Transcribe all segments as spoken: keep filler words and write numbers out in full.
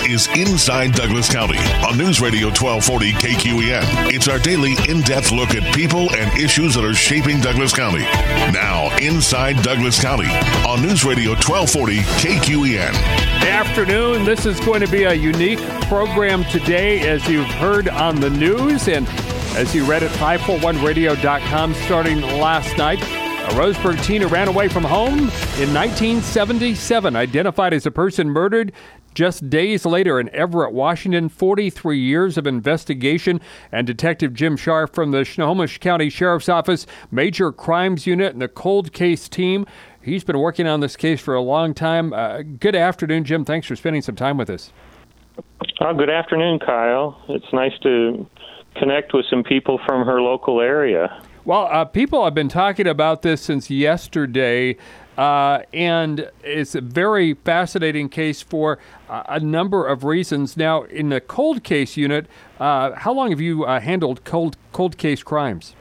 is Inside Douglas County on News Radio twelve forty K Q E N. It's our daily in-depth look at people and issues that are shaping Douglas County. Now, Inside Douglas County on News Radio twelve forty K Q E N. Good afternoon. This is going to be a unique program today, as you've heard on the news and as you read at five forty-one radio dot com starting last night. A Roseburg teen who ran away from home in nineteen seventy-seven, identified as a person murdered just days later in Everett, Washington. forty-three years of investigation, and Detective Jim Scharf from the Snohomish County Sheriff's Office Major Crimes Unit and the Cold Case Team. He's been working on this case for a long time. Uh, good afternoon, Jim. Thanks for spending some time with us. Oh, good afternoon, Kyle. It's nice to connect with some people from her local area. Well, uh, people have been talking about this since yesterday, uh, and it's a very fascinating case for uh, a number of reasons. Now, in the cold case unit, uh, how long have you uh, handled cold cold case crimes?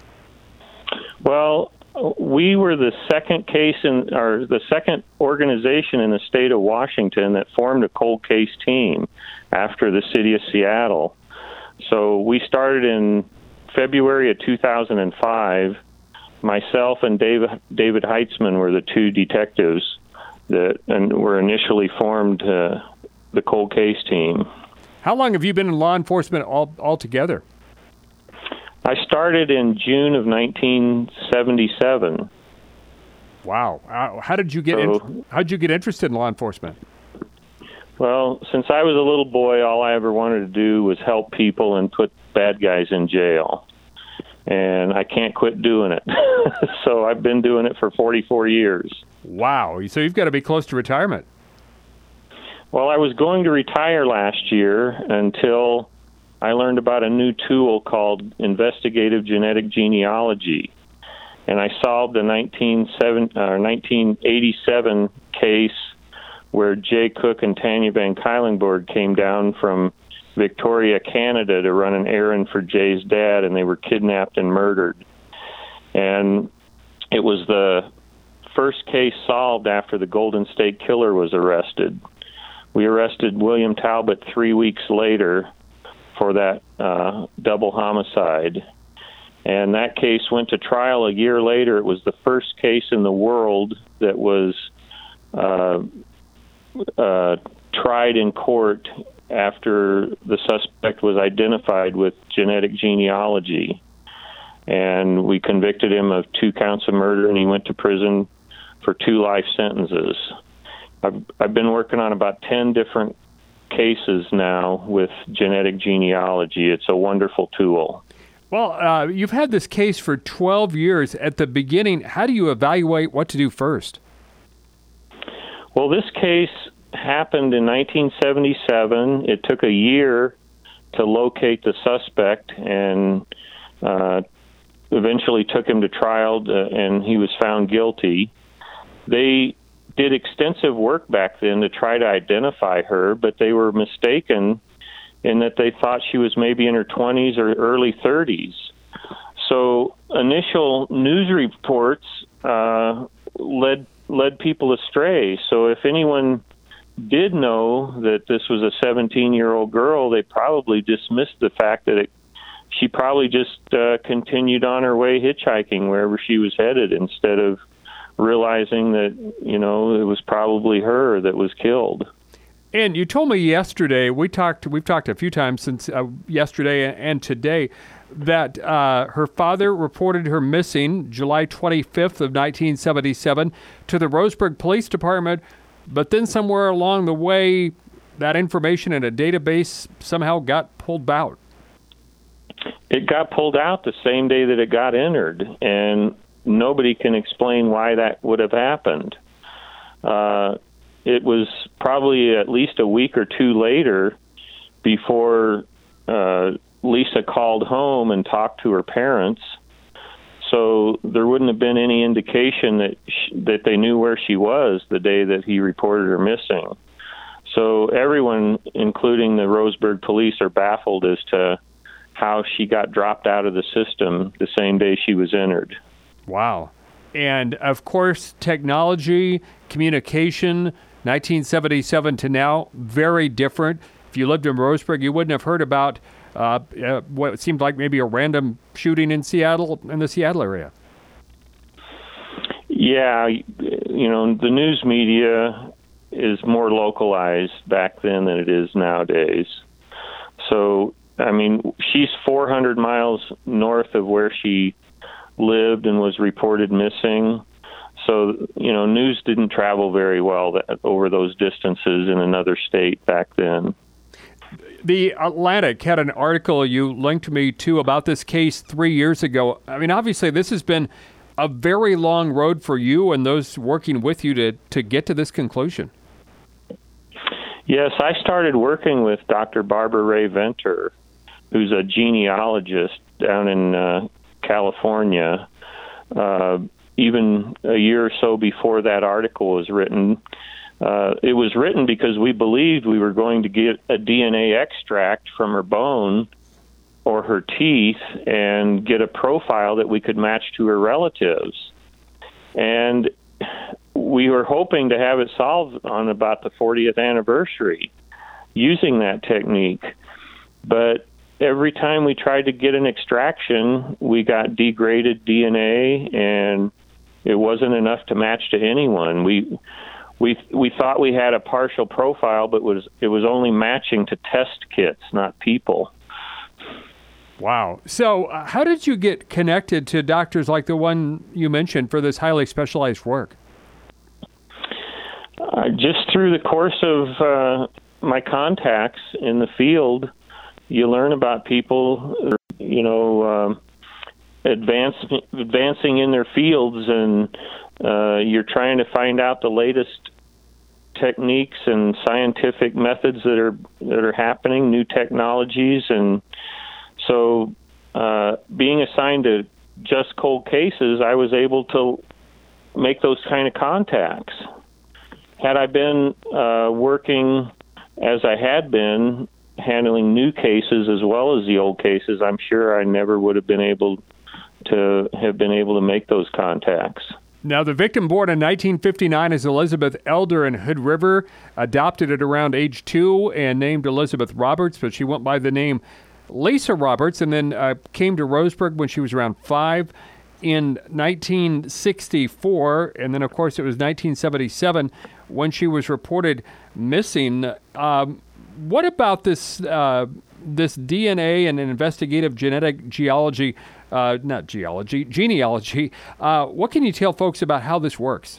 Well, we were the second case in, or the second organization in the state of Washington that formed a cold case team after the city of Seattle. So we started in February of two thousand five. Myself and David David Heitzman were the two detectives that and were initially formed uh, the cold case team. How long have you been in law enforcement all altogether? I started in June of nineteen seventy-seven. Wow! Uh, how did you get so, in, how did you get interested in law enforcement? Well, since I was a little boy, all I ever wanted to do was help people and put bad guys in jail. And I can't quit doing it. So I've been doing it for forty-four years. Wow. So you've got to be close to retirement. Well, I was going to retire last year until I learned about a new tool called investigative genetic genealogy. And I solved a nineteen eighty-seven case where Jay Cook and Tanya Van Kylenborg came down from Victoria, Canada to run an errand for Jay's dad, and they were kidnapped and murdered. And it was the first case solved after the Golden State Killer was arrested. We arrested William Talbot three weeks later for that uh, double homicide. And that case went to trial a year later. It was the first case in the world that was uh, uh, tried in court after the suspect was identified with genetic genealogy. And we convicted him of two counts of murder, and he went to prison for two life sentences. I've, I've been working on about ten different cases now with genetic genealogy. It's a wonderful tool. Well, uh, you've had this case for twelve years. At the beginning, how do you evaluate what to do first? Well, this case happened in nineteen seventy-seven. It took a year to locate the suspect, and uh, eventually took him to trial, uh, and he was found guilty. They did extensive work back then to try to identify her, but they were mistaken in that they thought she was maybe in her twenties or early thirties. So initial news reports uh, led led people astray. So if anyone did know that this was a seventeen-year-old girl, they probably dismissed the fact that it, she probably just uh, continued on her way hitchhiking wherever she was headed, instead of realizing that, you know, it was probably her that was killed. And you told me yesterday, we talked, we've talked a few times since uh, yesterday and today, that uh, her father reported her missing July twenty-fifth of nineteen seventy-seven to the Roseburg Police Department, but then somewhere along the way, that information in a database somehow got pulled out. It got pulled out the same day that it got entered, and nobody can explain why that would have happened. Uh, it was probably at least a week or two later before uh, Lisa called home and talked to her parents. So there wouldn't have been any indication that she, that they knew where she was the day that he reported her missing. So everyone, including the Roseburg police, are baffled as to how she got dropped out of the system the same day she was entered. Wow. And, of course, technology, communication, nineteen seventy-seven to now, very different. if you lived in Roseburg, you wouldn't have heard about uh, uh, what seemed like maybe a random shooting in Seattle, in the Seattle area. Yeah, you know, the news media is more localized back then than it is nowadays. So, I mean, she's four hundred miles north of where she lived and was reported missing. So, you know, news didn't travel very well that, over those distances in another state back then. The Atlantic had an article you linked me to about this case three years ago. I mean, obviously, this has been a very long road for you and those working with you to, to get to this conclusion. Yes, I started working with Doctor Barbara Ray Venter, who's a genealogist down in uh, California. Uh, even a year or so before that article was written, uh, it was written because we believed we were going to get a D N A extract from her bone or her teeth and get a profile that we could match to her relatives. And we were hoping to have it solved on about the fortieth anniversary using that technique. But every time we tried to get an extraction, we got degraded D N A, and it wasn't enough to match to anyone. We we we thought we had a partial profile, but was it was only matching to test kits, not people. Wow. So uh, how did you get connected to doctors like the one you mentioned for this highly specialized work? Uh, just through the course of uh, my contacts in the field, you learn about people, you know, um, advance, advancing in their fields, and uh, you're trying to find out the latest techniques and scientific methods that are that are happening, new technologies, and so uh, being assigned to just cold cases, I was able to make those kind of contacts. Had I been uh, working as I had been, handling new cases as well as the old cases, I'm sure I never would have been able to have been able to make those contacts. Now, the victim born in nineteen fifty-nine is Elizabeth Elder in Hood River, adopted at around age two and named Elizabeth Roberts, but she went by the name Lisa Roberts, and then uh, came to Roseburg when she was around five in nineteen sixty-four, and then, of course, it was nineteen seventy-seven when she was reported missing. Um, what about this uh, this D N A and investigative genetic geology, uh, not geology, genealogy? Uh, what can you tell folks about how this works?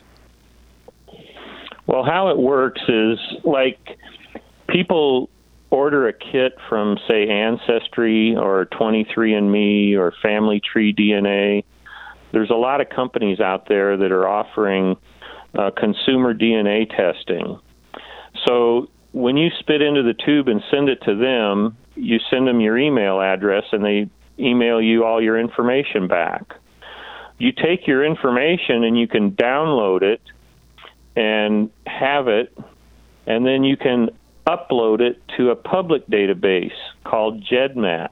Well, how it works is like people order a kit from, say, Ancestry or twenty-three and me or Family Tree D N A. There's a lot of companies out there that are offering uh, consumer D N A testing. So when you spit into the tube and send it to them, you send them your email address and they email you all your information back. You take your information and you can download it and have it, and then you can upload it to a public database called GEDmatch,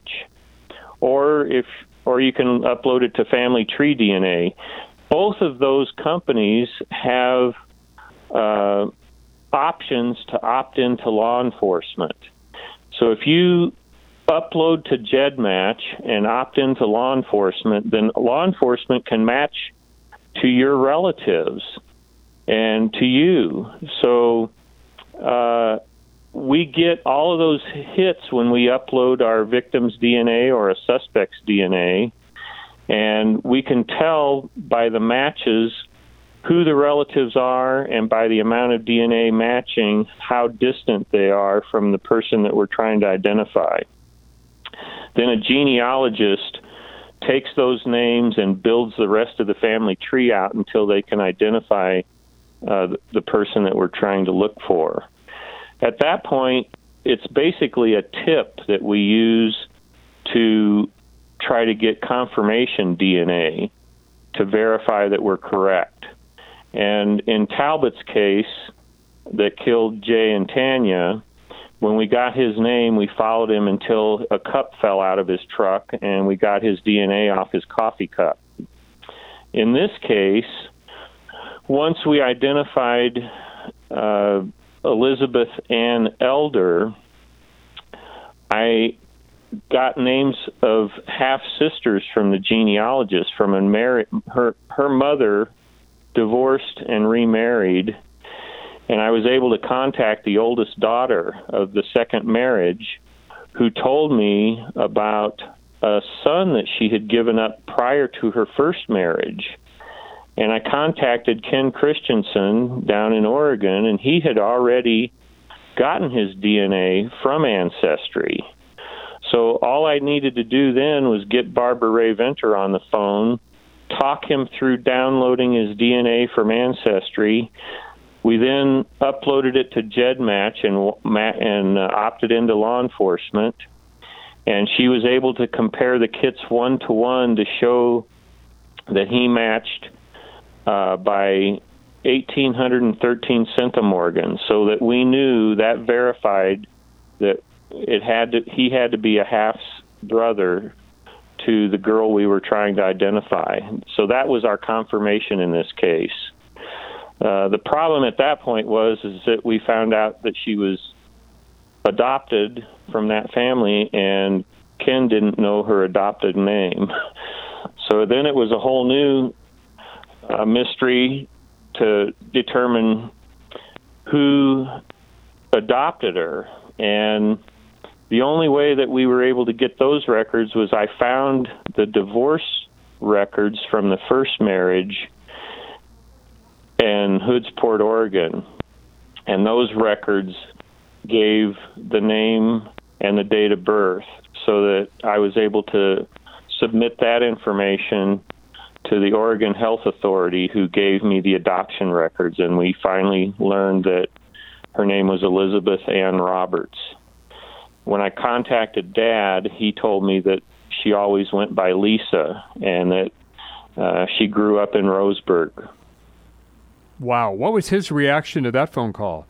or if or you can upload it to Family Tree D N A. Both of those companies have uh, options to opt into law enforcement. So if you upload to GEDmatch and opt into law enforcement, then law enforcement can match to your relatives and to you. So uh, we get all of those hits when we upload our victim's D N A or a suspect's D N A, and we can tell by the matches who the relatives are, and by the amount of D N A matching how distant they are from the person that we're trying to identify. Then a genealogist takes those names and builds the rest of the family tree out until they can identify uh, the person that we're trying to look for. At that point, it's basically a tip that we use to try to get confirmation D N A to verify that we're correct. And in Talbot's case that killed Jay and Tanya, when we got his name, we followed him until a cup fell out of his truck, and we got his D N A off his coffee cup. In this case, once we identified uh, Elizabeth Ann Elder, I got names of half-sisters from the genealogist. From a mar- her, her mother divorced and remarried, and I was able to contact the oldest daughter of the second marriage, who told me about a son that she had given up prior to her first marriage. And I contacted Ken Christensen down in Oregon, and he had already gotten his D N A from Ancestry. So all I needed to do then was get Barbara Ray Venter on the phone, talk him through downloading his D N A from Ancestry. We then uploaded it to GEDmatch and, and uh, opted into law enforcement. And she was able to compare the kits one-to-one to show that he matched uh, by one thousand eight hundred thirteen centimorgans, so that we knew that verified that it had to, he had to be a half brother to the girl we were trying to identify. So that was our confirmation in this case. Uh, the problem at that point was is that we found out that she was adopted from that family, and Ken didn't know her adopted name. So then it was a whole new uh, mystery to determine who adopted her. And the only way that we were able to get those records was I found the divorce records from the first marriage in Hoodsport, Oregon. And those records gave the name and the date of birth, so that I was able to submit that information to the Oregon Health Authority, who gave me the adoption records, and we finally learned that her name was Elizabeth Ann Roberts. When I contacted Dad, he told me that she always went by Lisa, and that uh, she grew up in Roseburg. Wow. What was his reaction to that phone call?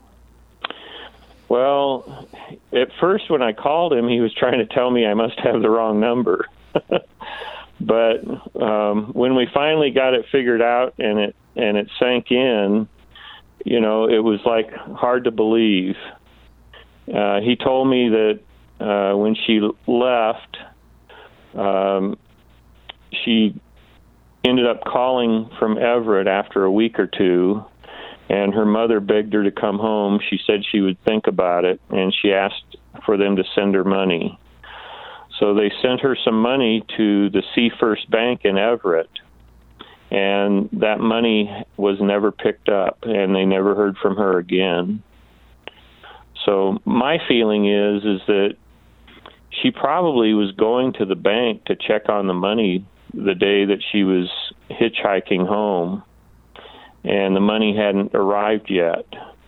Well, at first when I called him, he was trying to tell me I must have the wrong number. But um, when we finally got it figured out and it and it sank in, you know, it was like hard to believe. Uh, he told me that uh, when she left, um, she ended up calling from Everett after a week or two, and her mother begged her to come home. She said she would think about it, and she asked for them to send her money. So they sent her some money to the C First Bank in Everett, and that money was never picked up, and they never heard from her again. So my feeling is is that she probably was going to the bank to check on the money the day that she was hitchhiking home, and the money hadn't arrived yet.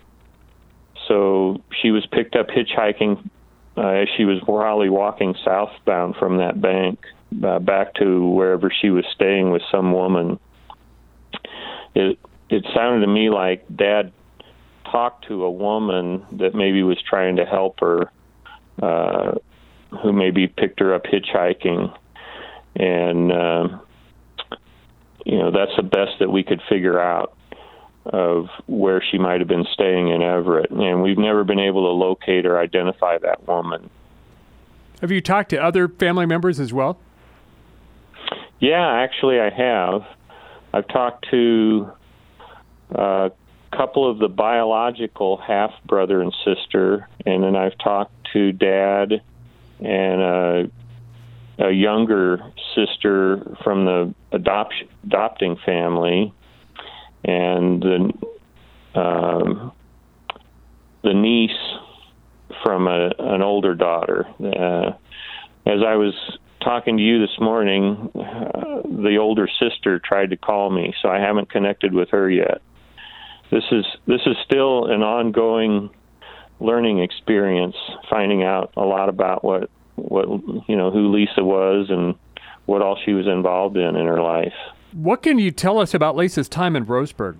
So she was picked up hitchhiking uh, as she was probably walking southbound from that bank uh, back to wherever she was staying with some woman. It it sounded to me like Dad talked to a woman that maybe was trying to help her, uh, who maybe picked her up hitchhiking. And, uh, you know, that's the best that we could figure out of where she might have been staying in Everett. And we've never been able to locate or identify that woman. Have you talked to other family members as well? Yeah, actually I have. I've talked to a couple of the biological half-brother and sister, and then I've talked to Dad and a, a younger sister from the adoption, adopting family, and the um, the niece from a, an older daughter. Uh, as I was talking to you this morning, uh, the older sister tried to call me, so I haven't connected with her yet. This is this is still an ongoing learning experience, finding out a lot about what what you know who Lisa was and what all she was involved in in her life. What can you tell us about Lisa's time in Roseburg?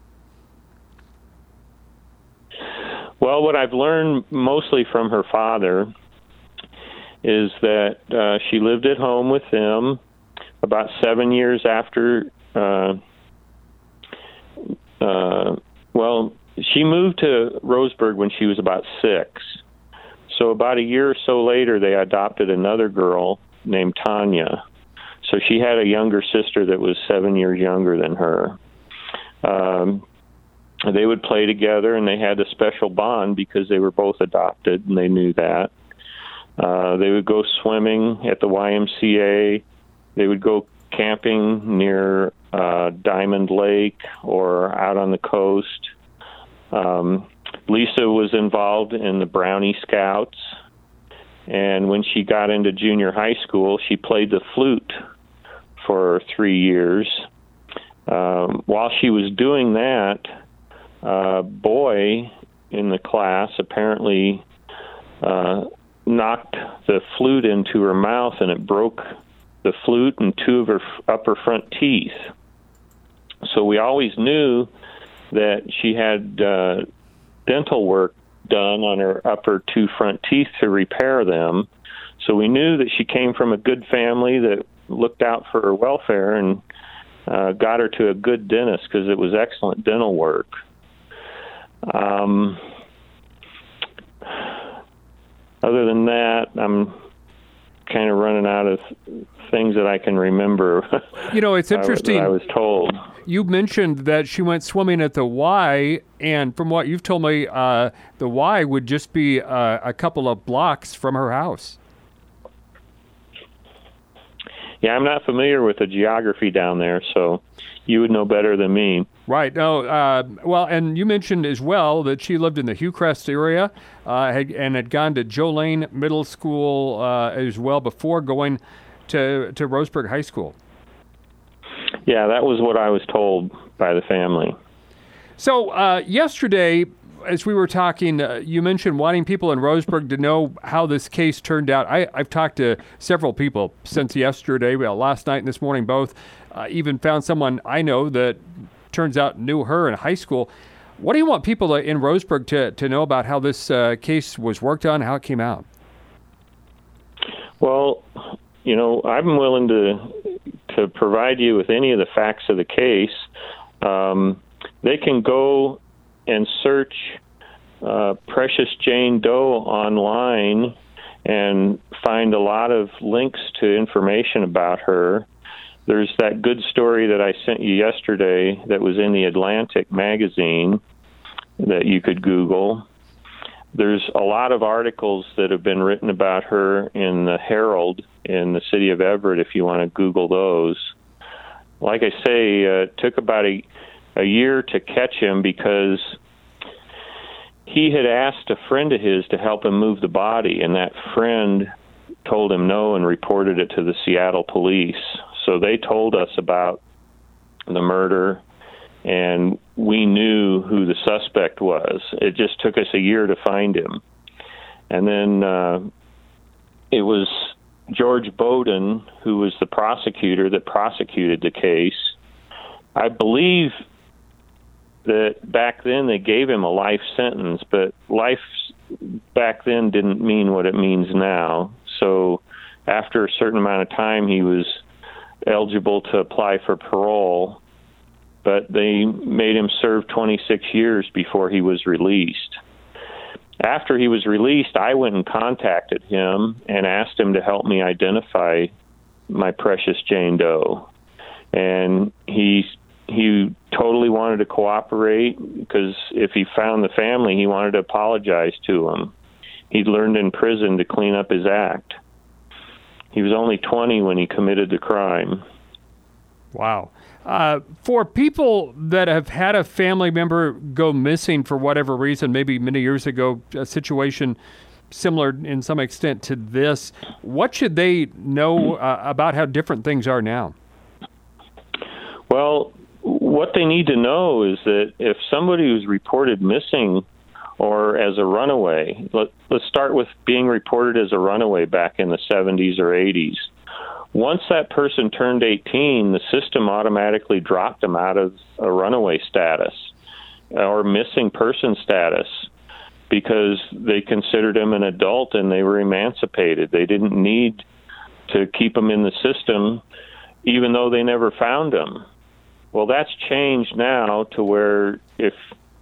Well, what I've learned mostly from her father is that uh, she lived at home with him about seven years after, uh, uh, well, she moved to Roseburg when she was about six. So about a year or so later, they adopted another girl named Tanya. So she had a younger sister that was seven years younger than her. Um, they would play together, and they had a special bond because they were both adopted, and they knew that. Uh, they would go swimming at the Y M C A. They would go camping near uh, Diamond Lake or out on the coast. Um, Lisa was involved in the Brownie Scouts, and when she got into junior high school, she played the flute for three years. Um, while she was doing that, a boy in the class apparently uh, knocked the flute into her mouth, and it broke the flute and two of her upper front teeth. So we always knew that she had uh, dental work done on her upper two front teeth to repair them. So we knew that she came from a good family that looked out for her welfare and uh, got her to a good dentist because it was excellent dental work. Um, other than that, I'm kind of running out of things that I can remember. You know, it's interesting. I, I was told. You mentioned that she went swimming at the Y, and from what you've told me, uh, the Y would just be uh, a couple of blocks from her house. Yeah, I'm not familiar with the geography down there, so you would know better than me. Right. No. Uh, well, and you mentioned as well that she lived in the Hillcrest area uh, had, and had gone to Joe Lane Middle School uh, as well before going to to Roseburg High School. Yeah, that was what I was told by the family. So uh, yesterday, as we were talking, uh, you mentioned wanting people in Roseburg to know how this case turned out. I, I've talked to several people since yesterday, well, last night and this morning both. Uh, even found someone I know that turns out knew her in high school. What do you want people in Roseburg to, to know about how this uh, case was worked on, how it came out? Well, you know, I'm willing to to provide you with any of the facts of the case. Um, they can go and search uh, Precious Jane Doe online and find a lot of links to information about her. There's that good story that I sent you yesterday that was in the Atlantic magazine that you could Google. There's a lot of articles that have been written about her in the Herald in the city of Everett, if you want to Google those. Like I say, uh, it took about a, a year to catch him because he had asked a friend of his to help him move the body, and that friend told him no and reported it to the Seattle police. So they told us about the murder, and we knew who the suspect was. It just took us a year to find him. And then uh, it was George Bowden, who was the prosecutor that prosecuted the case. I believe that back then they gave him a life sentence, but life back then didn't mean what it means now. So after a certain amount of time, he was eligible to apply for parole, but they made him serve twenty-six years before he was released. After he was released, I went and contacted him and asked him to help me identify my Precious Jane Doe. And he he totally wanted to cooperate because if he found the family, he wanted to apologize to them. He'd learned in prison to clean up his act. He was only twenty when he committed the crime. Wow. Uh, for people that have had a family member go missing for whatever reason, maybe many years ago, a situation similar in some extent to this, what should they know uh, about how different things are now? Well, what they need to know is that if somebody who's reported missing or as a runaway, let, let's start with being reported as a runaway back in the seventies or eighties. Once that person turned eighteen, the system automatically dropped them out of a runaway status or missing person status because they considered him an adult and they were emancipated. They didn't need to keep him in the system even though they never found him. Well, that's changed now to where if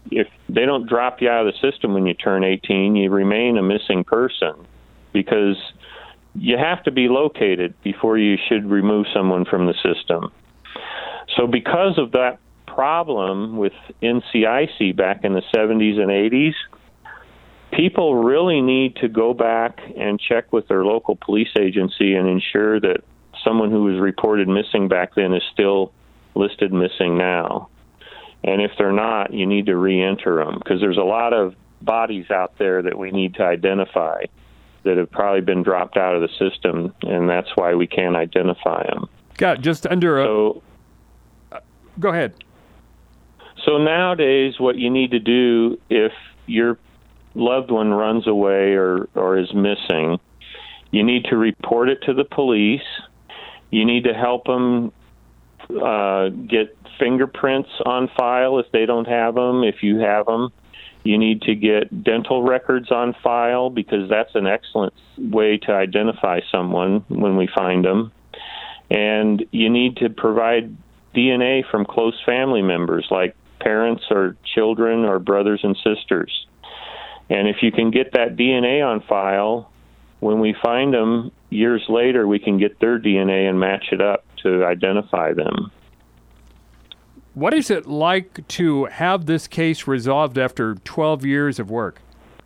if they don't drop you out of the system when you turn eighteen, you remain a missing person, because you have to be located before you should remove someone from the system. So because of that problem with N C I C back in the seventies and eighties, people really need to go back and check with their local police agency and ensure that someone who was reported missing back then is still listed missing now. And if they're not, you need to re-enter them, because there's a lot of bodies out there that we need to identify that have probably been dropped out of the system, and that's why we can't identify them. Got just under a... So, uh, go ahead. So nowadays, what you need to do if your loved one runs away or, or is missing, you need to report it to the police. You need to help them uh, get fingerprints on file if they don't have them. If you have them, you need to get dental records on file, because that's an excellent way to identify someone when we find them. And you need to provide D N A from close family members, like parents or children or brothers and sisters. And if you can get that D N A on file, when we find them years later, we can get their D N A and match it up to identify them. What is it like to have this case resolved after twelve years of work?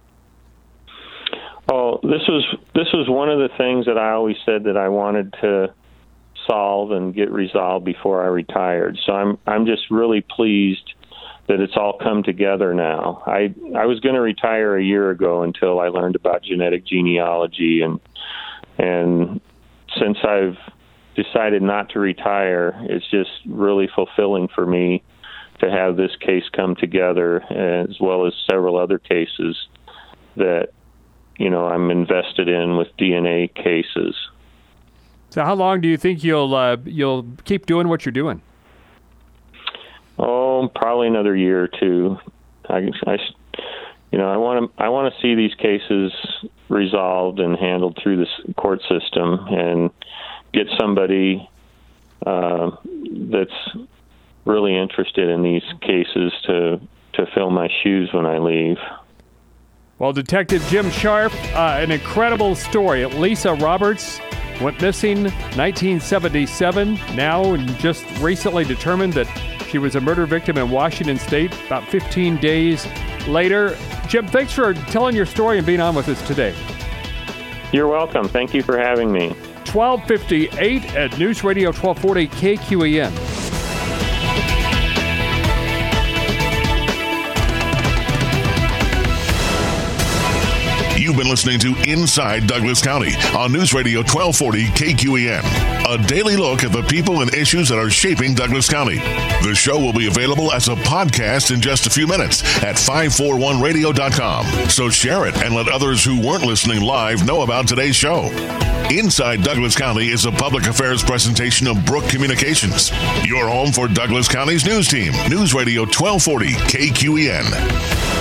Oh, this was this was one of the things that I always said that I wanted to solve and get resolved before I retired. So I'm I'm just really pleased that it's all come together now. I I was going to retire a year ago until I learned about genetic genealogy, and and since I've decided not to retire, it's just really fulfilling for me to have this case come together, as well as several other cases that, you know, I'm invested in with D N A cases. So how long do you think you'll uh, you'll keep doing what you're doing? Oh, probably another year or two. I, I you know, I want to I want to see these cases resolved and handled through the court system, and get somebody uh, that's really interested in these cases to to fill my shoes when I leave. Well, Detective Jim Sharp, uh, an incredible story. Lisa Roberts went missing nineteen seventy-seven, now and just recently determined that she was a murder victim in Washington State about fifteen days later. Jim, thanks for telling your story and being on with us today. You're welcome. Thank you for having me. twelve fifty-eight at News Radio twelve forty K Q E N. You've been listening to Inside Douglas County on News Radio twelve forty K Q E N, a daily look at the people and issues that are shaping Douglas County. The show will be available as a podcast in just a few minutes at five forty-one radio dot com. So share it and let others who weren't listening live know about today's show. Inside Douglas County is a public affairs presentation of Brook Communications, your home for Douglas County's news team. News Radio twelve forty K Q E N.